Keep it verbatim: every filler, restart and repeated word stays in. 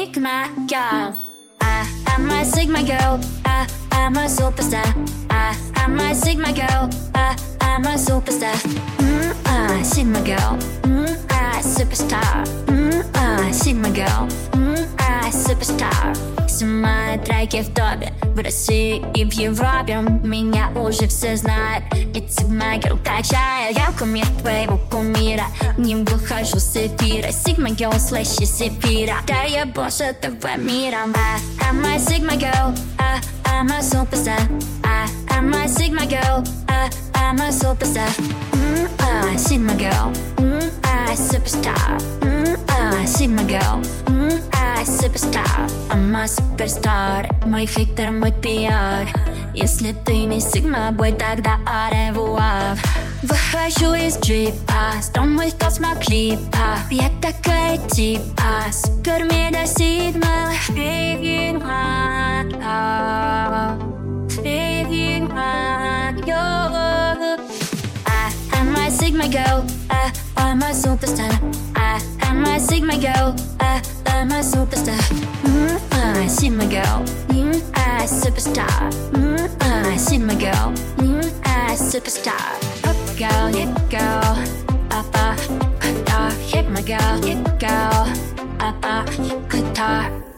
Sigma girl. I am a Sigma girl. I am a superstar. I am a Sigma girl. I am a superstar. Mm, I Sigma girl. Mm, I superstar. Mm, I Sigma girl. Mm, I superstar. Снимаю треки в топе в России и в Европе. Меня уже все знают. Я Sigma girl качаю. Я кумир твоего кумира. Не выхожу с эфира. Sigma girl слэши Сефира. Да я босс этого мира. I am a Sigma girl. I am a superstar. I am a Sigma girl. I am a superstar. Mm, I Sigma girl. Mm, I superstar. Mm, I Sigma girl. Mm, I superstar. I'm a superstar. Мой фильтр, мой пиар. Если ты не Sigma boy, тогда au revoir. Выхожу из джипа, стрёмный космоклипа. Я такая типа, супер мега Sigma. Sigma, Sigma, yo. I am a Sigma girl, I am a superstar. I am a Sigma girl, I am a superstar. Mm, I Sigma girl, mm, I superstar. Mm, I Sigma girl, mm, I superstar. Up girl, hit girl, up up, guitar. Hit my girl, hit girl, up up, guitar.